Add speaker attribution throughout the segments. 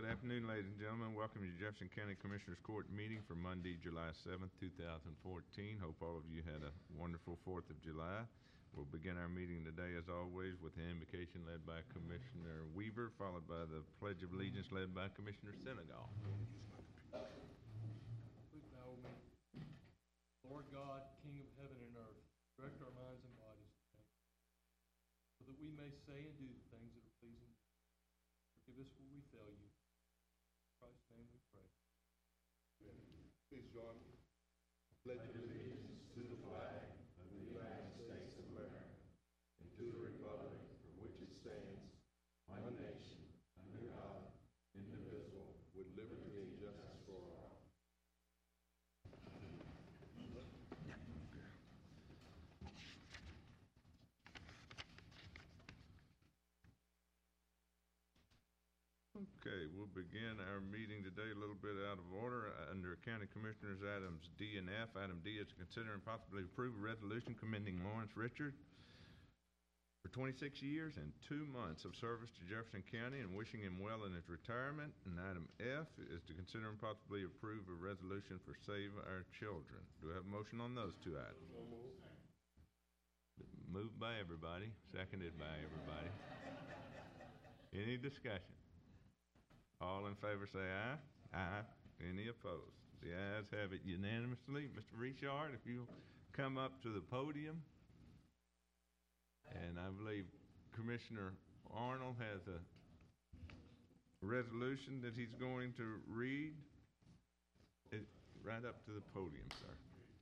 Speaker 1: afternoon, ladies and gentlemen. Welcome to Jefferson County Commissioners Court meeting for Monday, July 7th, 2014. Hope all of you had a wonderful 4th of July. We'll begin our meeting today, as always, with the invocation led by Commissioner Weaver, followed by the Pledge of Allegiance led by Commissioner Senegal.
Speaker 2: Please bow with me. Lord God, King of heaven and earth, direct our minds and bodies today, so that we may say and do the things that are pleasing to you. Forgive us where we fail you. In Christ's name we pray.
Speaker 3: Please join me. Pledge allegiance to the flag of the United States of America and to the republic for which it stands, one nation, under God, indivisible, with liberty and justice for all.
Speaker 1: Okay, we'll begin our meeting today a little bit out of order. Under County Commissioners items D and F, item D is to consider and possibly approve a resolution commending Lawrence Richard for 26 years and 2 months of service to Jefferson County and wishing him well in his retirement. And item F is to consider and possibly approve a resolution for Save Our Children. Do I have a motion on those two items? Moved by everybody, seconded by everybody. Any discussion? All in favor say aye. Aye. Any opposed? The ayes have it unanimously. Mr. Richard, if you'll come up to the podium. And I believe Commissioner Arnold has a resolution that he's going to read. Right up to the podium, sir.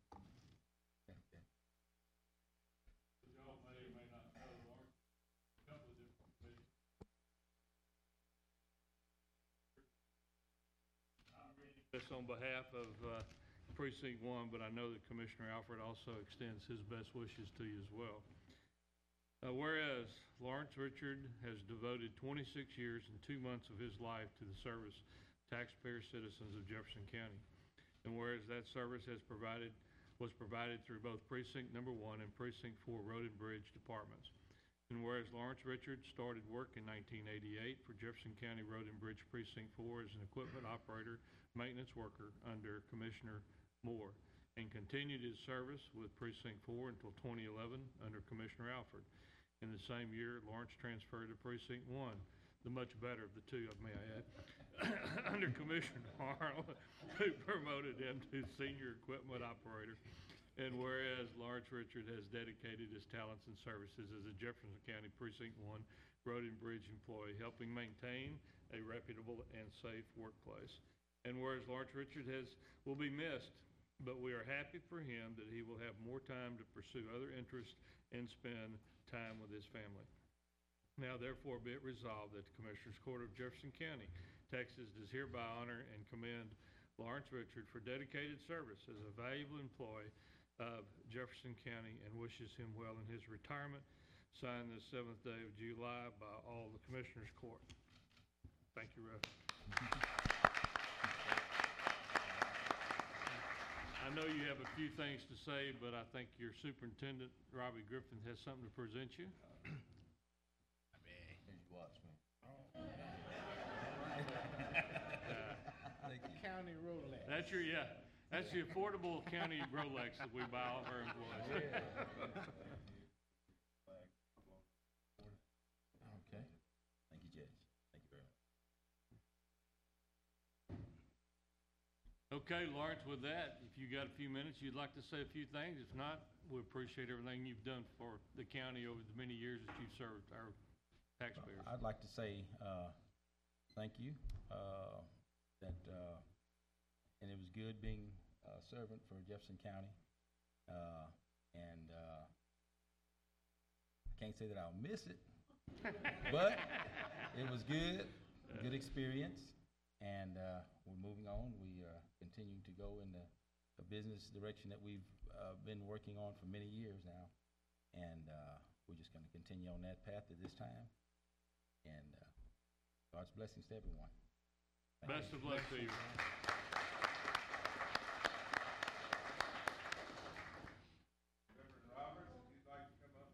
Speaker 2: This on behalf of Precinct 1, but I know that Commissioner Alfred also extends his best wishes to you as well. Whereas Lawrence Richard has devoted 26 years and 2 months of his life to the service taxpayer citizens of Jefferson County, and whereas that service was provided through both Precinct Number 1 and Precinct 4 Road and Bridge departments. And whereas Lawrence Richard started work in 1988 for Jefferson County Road and Bridge Precinct 4 as an equipment operator, maintenance worker under Commissioner Moore, and continued his service with Precinct 4 until 2011 under Commissioner Alford. In the same year, Lawrence transferred to Precinct 1, the much better of the two, may I add, under Commissioner Arnold, who promoted him to senior equipment operator. And whereas Lawrence Richard has dedicated his talents and services as a Jefferson County Precinct 1 Road and Bridge employee, helping maintain a reputable and safe workplace. And whereas Lawrence Richard will be missed, but we are happy for him that he will have more time to pursue other interests and spend time with his family. Now therefore be it resolved that the Commissioners Court of Jefferson County, Texas does hereby honor and commend Lawrence Richard for dedicated service as a valuable employee of Jefferson County and wishes him well in his retirement. Signed this 7th day of July by all the Commissioners Court. Thank you, Rev. I know you have a few things to say, but I think your superintendent, Robbie Griffin, has something to present you.
Speaker 4: Here's your watch, man.
Speaker 5: County Rolex.
Speaker 2: That's that's the affordable county Rolex that we buy all of our employees.
Speaker 4: Okay. Thank you, Judge. Thank you very much.
Speaker 2: Okay, Lawrence, with that, if you got a few minutes, you'd like to say a few things. If not, we appreciate everything you've done for the county over the many years that you've served our taxpayers.
Speaker 4: I'd like to say thank you. And it was good being a servant for Jefferson County. And I can't say that I'll miss it, but it was good experience. And we're moving on. We are continuing to go in the business direction that we've been working on for many years now. And we're just going to continue on that path at this time. And God's blessings to everyone.
Speaker 2: Best of luck to you.
Speaker 1: Reverend Roberts, if you'd like to come up.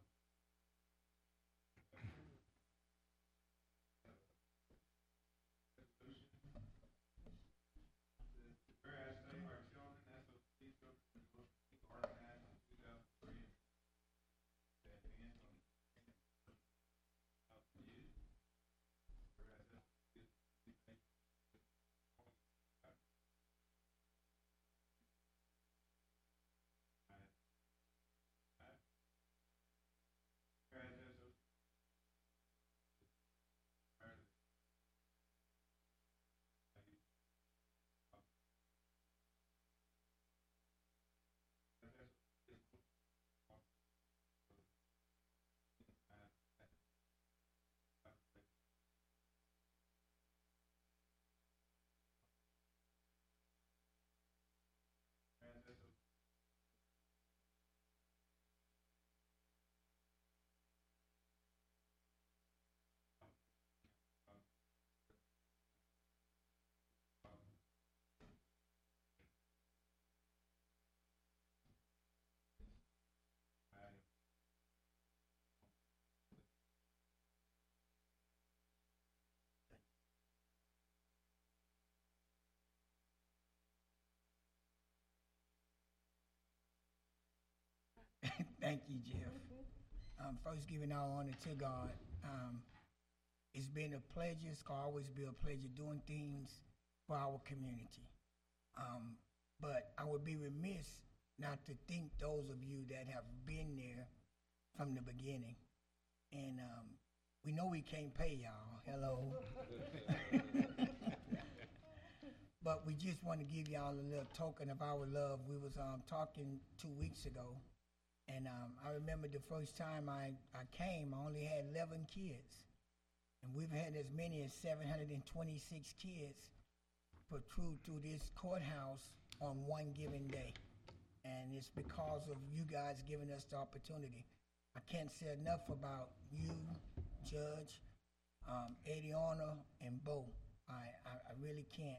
Speaker 5: Thank you, Jeff. First, giving all honor to God. It's been a pleasure. It's gonna always be a pleasure doing things for our community. But I would be remiss not to thank those of you that have been there from the beginning. And we know we can't pay y'all. Hello. But we just want to give y'all a little token of our love. We was talking 2 weeks ago, and I remember the first time I came, I only had 11 kids. And we've had as many as 726 kids protrude through this courthouse on one given day. And it's because of you guys giving us the opportunity. I can't say enough about you, Judge, Adriana, and Bo. I really can't.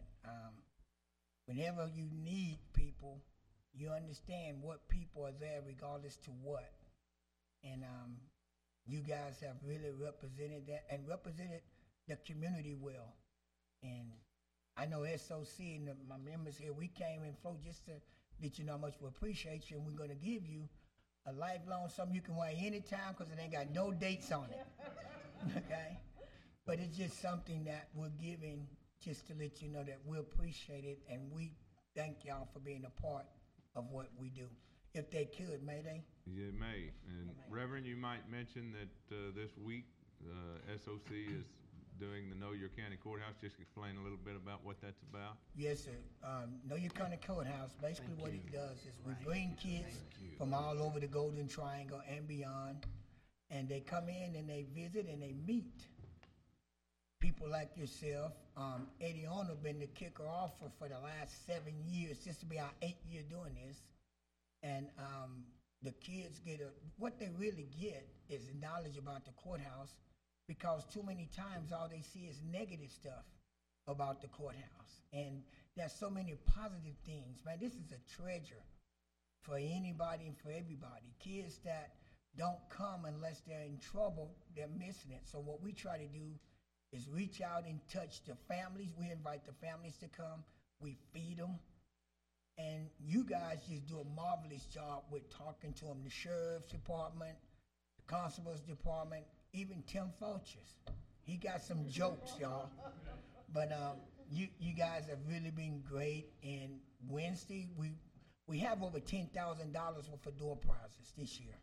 Speaker 5: Whenever you need people, you understand what people are there regardless to what. And you guys have really represented that and represented the community well. And I know SOC and my members here, we came in flow just to let you know how much we appreciate you, and we're gonna give you a lifelong something you can wear anytime because it ain't got no dates on it, okay? But it's just something that we're giving just to let you know that we appreciate it, and we thank y'all for being a part of what we do. If they could, may they?
Speaker 1: You may. And Reverend, you might mention that this week, SOC is doing the Know Your County Courthouse. Just explain a little bit about what that's about.
Speaker 5: Yes, sir. Know Your County Courthouse, basically what it does is we bring kids from all over the Golden Triangle and beyond, and they come in and they visit and they meet people like yourself. Adriana been the kicker off for the last 7 years, just to be our 8th year doing this. And the kids what they really get is knowledge about the courthouse, because too many times all they see is negative stuff about the courthouse. And there's so many positive things. Man, this is a treasure for anybody and for everybody. Kids that don't come unless they're in trouble, they're missing it. So what we try to do is reach out and touch the families. We invite the families to come. We feed them. And you guys just do a marvelous job with talking to them. The sheriff's department, the constable's department, even Tim Fulchers. He got some jokes, y'all. But you guys have really been great. And Wednesday, we have over $10,000 worth of door prizes this year.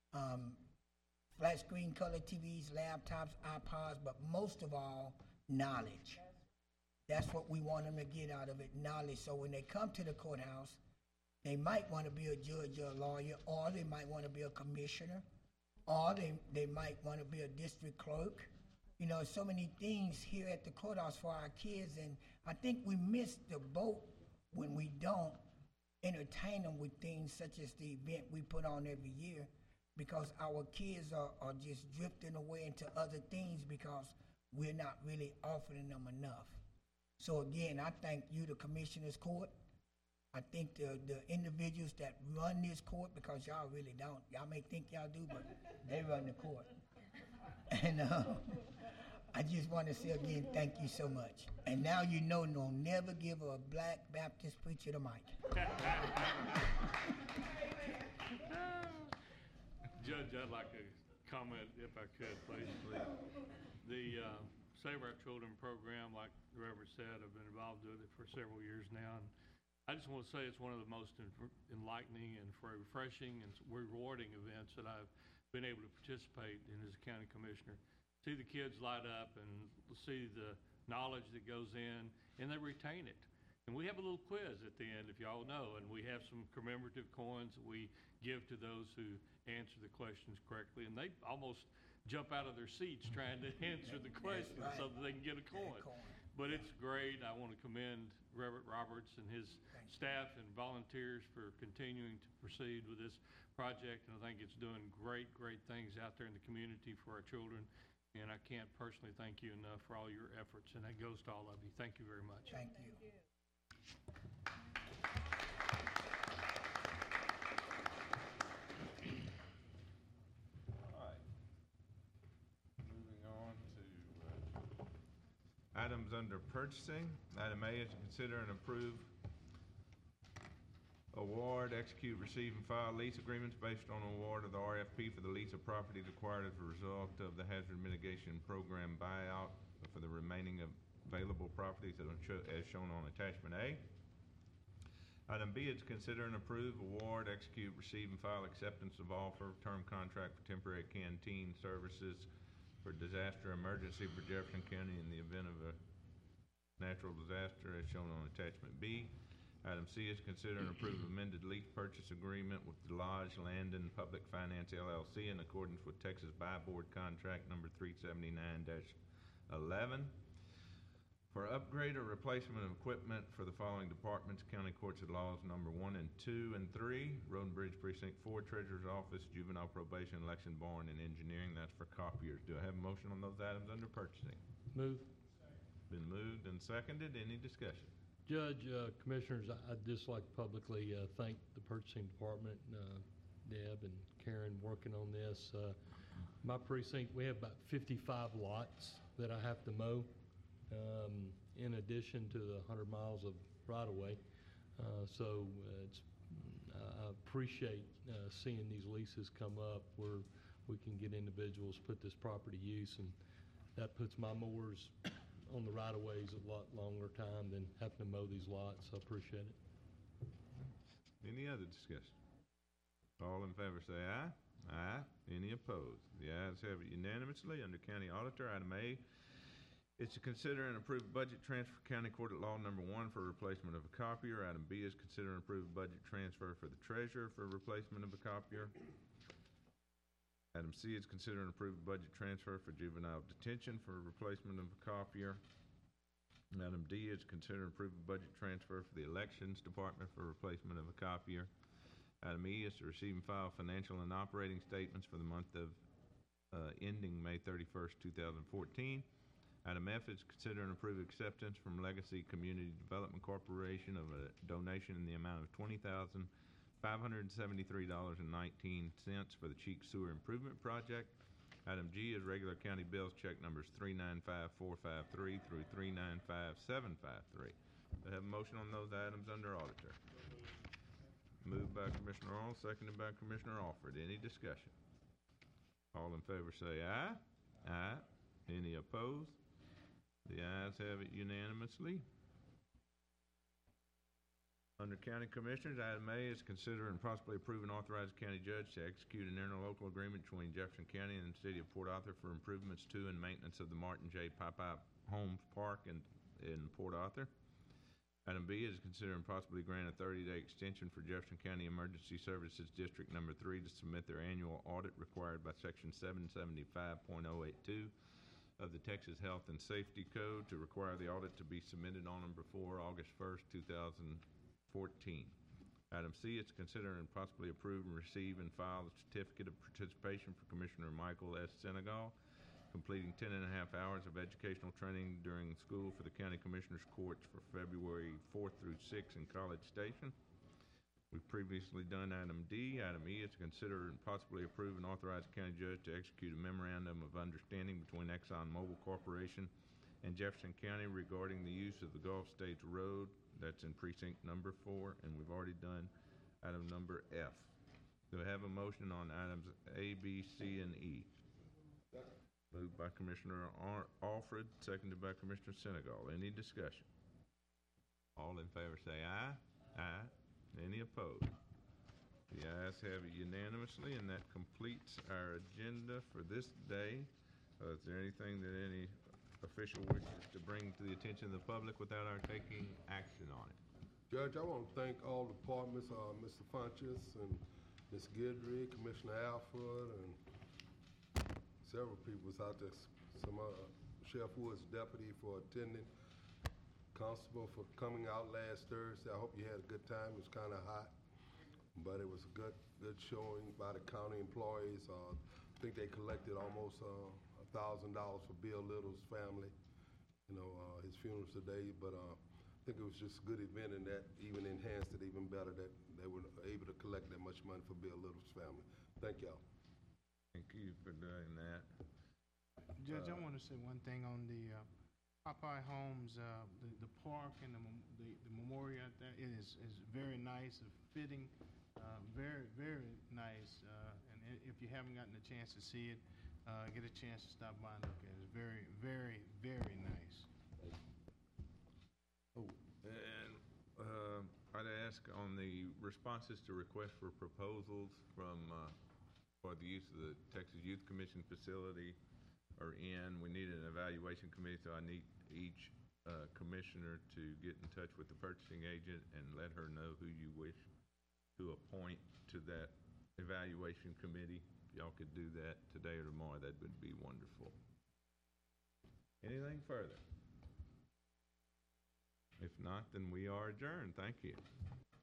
Speaker 5: Flat screen color TVs, laptops, iPods, but most of all, knowledge. That's what we want them to get out of it, knowledge. So when they come to the courthouse, they might want to be a judge or a lawyer, or they might want to be a commissioner, or they might want to be a district clerk. You know, so many things here at the courthouse for our kids, and I think we miss the boat when we don't entertain them with things such as the event we put on every year, because our kids are just drifting away into other things because we're not really offering them enough. So again, I thank you, the Commissioner's Court. I think the individuals that run this court, because y'all really don't. Y'all may think y'all do, but they run the court. And I just want to say again, thank you so much. And now you know, no, never give a black Baptist preacher the mic.
Speaker 2: Judge, I'd like to comment, if I could, please. The Save Our Children program, like the Reverend said, I've been involved with it for several years now. And I just want to say it's one of the most enlightening and refreshing and rewarding events that I've been able to participate in as a county commissioner. See the kids light up and see the knowledge that goes in, and they retain it. And we have a little quiz at the end, if y'all know, and we have some commemorative coins that we give to those who answer the questions correctly. And they almost jump out of their seats trying to answer the questions so that they can get a coin. But it's great. I want to commend Reverend Roberts and his staff and volunteers for continuing to proceed with this project. And I think it's doing great, great things out there in the community for our children. And I can't personally thank you enough for all your efforts. And that goes to all of you. Thank you very much.
Speaker 5: Thank you.
Speaker 1: Items under purchasing. Item A is to consider and approve award, execute, receive, and file lease agreements based on award of the RFP for the lease of properties acquired as a result of the Hazard Mitigation Program buyout for the remaining available properties as shown on attachment A. Item B is consider and approve award, execute, receive, and file acceptance of offer, term contract for temporary canteen services for disaster emergency for Jefferson County in the event of a natural disaster as shown on attachment B. Item C is consider and approve amended lease purchase agreement with Delage Land and Public Finance LLC in accordance with Texas Buy Board Contract number 379-11 for upgrade or replacement of equipment for the following departments: County Courts at Laws number 1 and 2 and 3, Road and Bridge Precinct 4, Treasurer's Office, Juvenile Probation, Election Barn, and Engineering. That's for copiers. Do I have a motion on those items under purchasing?
Speaker 2: Move.
Speaker 1: Been moved and seconded. Any discussion?
Speaker 2: Judge, Commissioners, I'd just like to publicly thank the purchasing department, Deb and Karen, working on this. My precinct, we have about 55 lots that I have to mow, in addition to the 100 miles of right-of-way. I appreciate seeing these leases come up where we can get individuals put this property to use, and that puts my mowers on the right-of-ways a lot longer time than having to mow these lots. I appreciate it.
Speaker 1: Any other discussion? All in favor say aye. Aye. Any opposed? The ayes have it unanimously. Under County Auditor, item A is to consider and approve budget transfer for County Court at Law number 1 for replacement of a copier. Item B is consider and approve budget transfer for the Treasurer for replacement of a copier. Item C is consider and approve budget transfer for juvenile detention for replacement of a copier. Item D is consider and approve budget transfer for the Elections Department for replacement of a copier. Item E is to receive and file financial and operating statements for the month of ending May 31st, 2014. Item F is consider and approve acceptance from Legacy Community Development Corporation of a donation in the amount of $20,573.19 for the Cheek Sewer Improvement Project. Item G is regular county bills, check numbers 395453 through 395753. Do I have a motion on those items under Auditor? Moved by Commissioner Arnold, seconded by Commissioner Alford. Any discussion? All in favor say aye. Aye. Any opposed? The ayes have it unanimously. Under County Commissioners, item A is consider and possibly approve and authorize the county judge to execute an interlocal agreement between Jefferson County and the City of Port Arthur for improvements to and maintenance of the Martin J. Popeye Holmes Park in Port Arthur. Item B is consider and possibly grant a 30-day extension for Jefferson County Emergency Services District Number 3 to submit their annual audit required by Section 775.082 of the Texas Health and Safety Code to require the audit to be submitted on and before August 1st, 2014. Item C is to consider and possibly approve and receive and file the certificate of participation for Commissioner Michael S. Senegal, completing 10.5 hours of educational training during school for the County Commissioners Courts for February 4th through 6th in College Station. We've previously done item D. Item E is to consider and possibly approve and authorize the county judge to execute a memorandum of understanding between ExxonMobil Corporation and Jefferson County regarding the use of the Gulf States Road. That's in precinct number 4, and we've already done item number F. Do I have a motion on items A, B, C, and E? Moved by Commissioner Alfred, seconded by Commissioner Senegal. Any discussion? All in favor say aye. Aye. Any opposed? The ayes have it unanimously, and that completes our agenda for this day. Is there anything that any official wishes to bring to the attention of the public without our taking action on it?
Speaker 3: Judge, I want to thank all departments, Mr. Funches and Ms. Guidry, Commissioner Alford, and several people out there. Sheriff Woods deputy for attending, Constable for coming out last Thursday. I hope you had a good time. It was kind of hot, but it was a good showing by the county employees. I think they collected almost $1,000 for Bill Little's family. His funeral's today, but I think it was just a good event, and that even enhanced it even better that they were able to collect that much money for Bill Little's family. Thank y'all.
Speaker 1: Thank you for doing that.
Speaker 6: Judge, I want to say one thing on the Popeye Homes, the park and the memorial out there, it is very nice, fitting, very, very nice. And if you haven't gotten a chance to see it, get a chance to stop by and look at it. It's very, very, very nice.
Speaker 1: And I'd ask on the responses to requests for proposals from, for the use of the Texas Youth Commission facility are in. We need an evaluation committee, so I need each commissioner to get in touch with the purchasing agent and let her know who you wish to appoint to that evaluation committee. If y'all could do that today or tomorrow, that would be wonderful. Anything further? If not, then we are adjourned. Thank you.